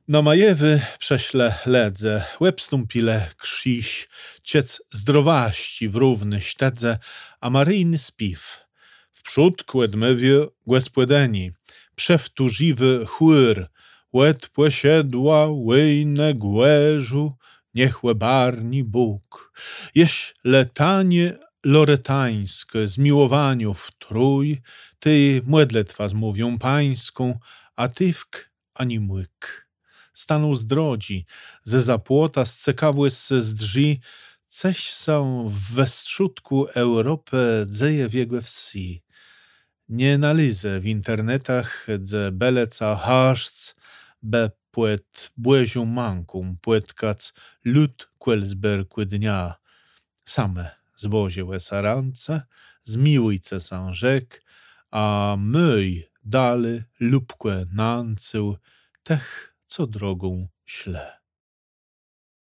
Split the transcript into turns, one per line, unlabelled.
Na Majewy prześle ledze, łeb stąpile krziś, ciec zdrowaści w równy śtedze, a maryjny spiw. Wprzód kłedmewie głespłedeni, przewtórziwy chłyr, łed płesiedła łejne głeżu, niech łebarni Bóg. Jeś letanie loretańskie, zmiłowaniów trój, ty młedletwa zmówią pańską, a tywk ani młyk. Stanął z drodzi, ze zapłota scekawły z drzwi, ceś są w westrzutku Europę dzeje wiegłe wsi. Nie nalizę w internetach, dze beleca haszc, be płet błezią manką, płetkac lud kwelsberkły dnia. Same zwozie łesarance, zmiłujce san rzek, a myj dale lubkłe nancył, tech co drogą śle.